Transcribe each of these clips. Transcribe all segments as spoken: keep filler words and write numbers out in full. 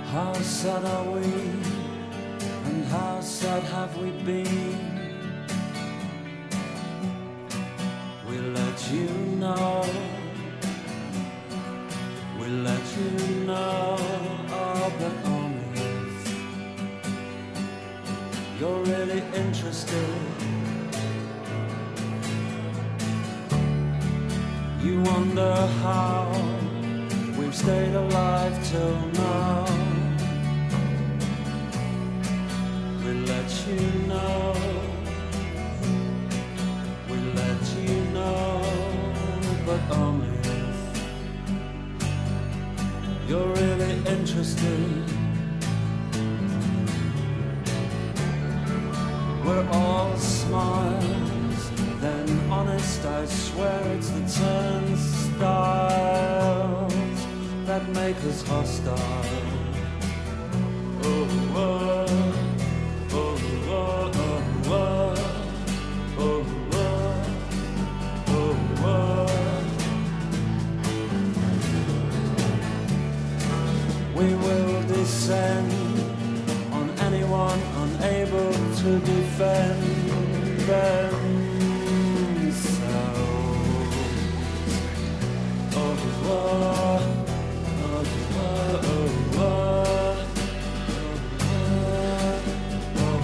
How sad are we, and how sad have we been? We'll let you know, we'll let you know, oh, but only if you're really interested. You wonder how we've stayed alive till now. We'll let you know, we'll let you know, but only if you're really interested. We're all smiles, then honest, I swear it's the turnstiles that make us hostile. Oh, oh. We will descend on anyone unable to defend themselves. Oh, oh, oh, oh, oh, oh,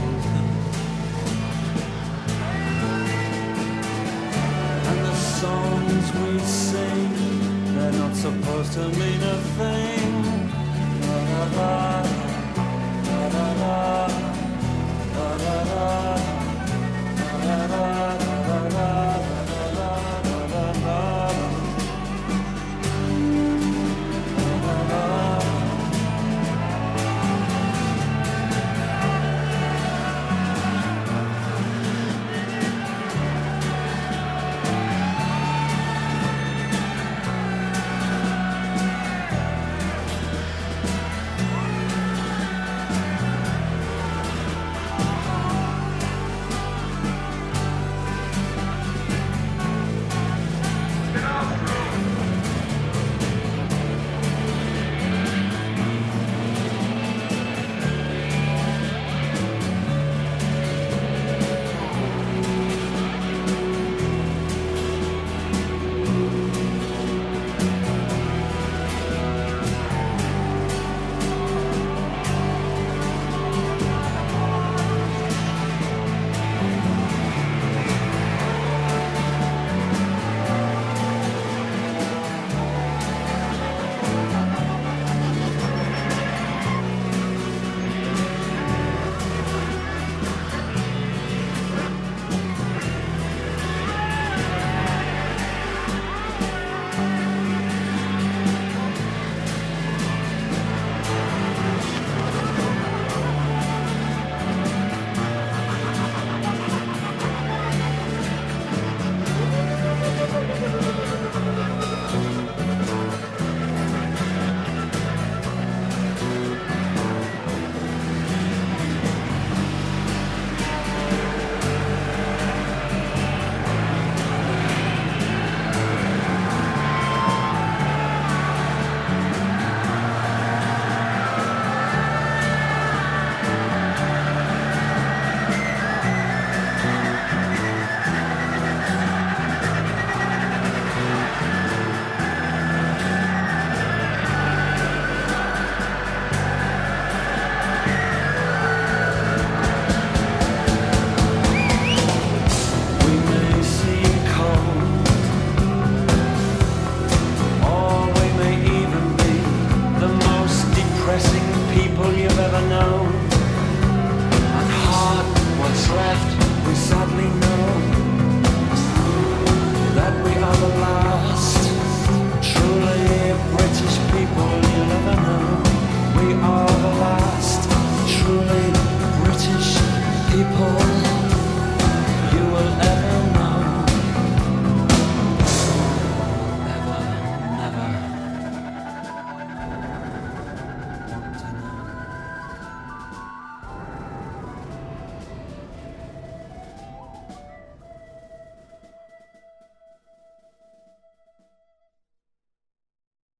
oh. And the songs we sing, they're not supposed to mean a thing. Da da da da da da da da da da da da.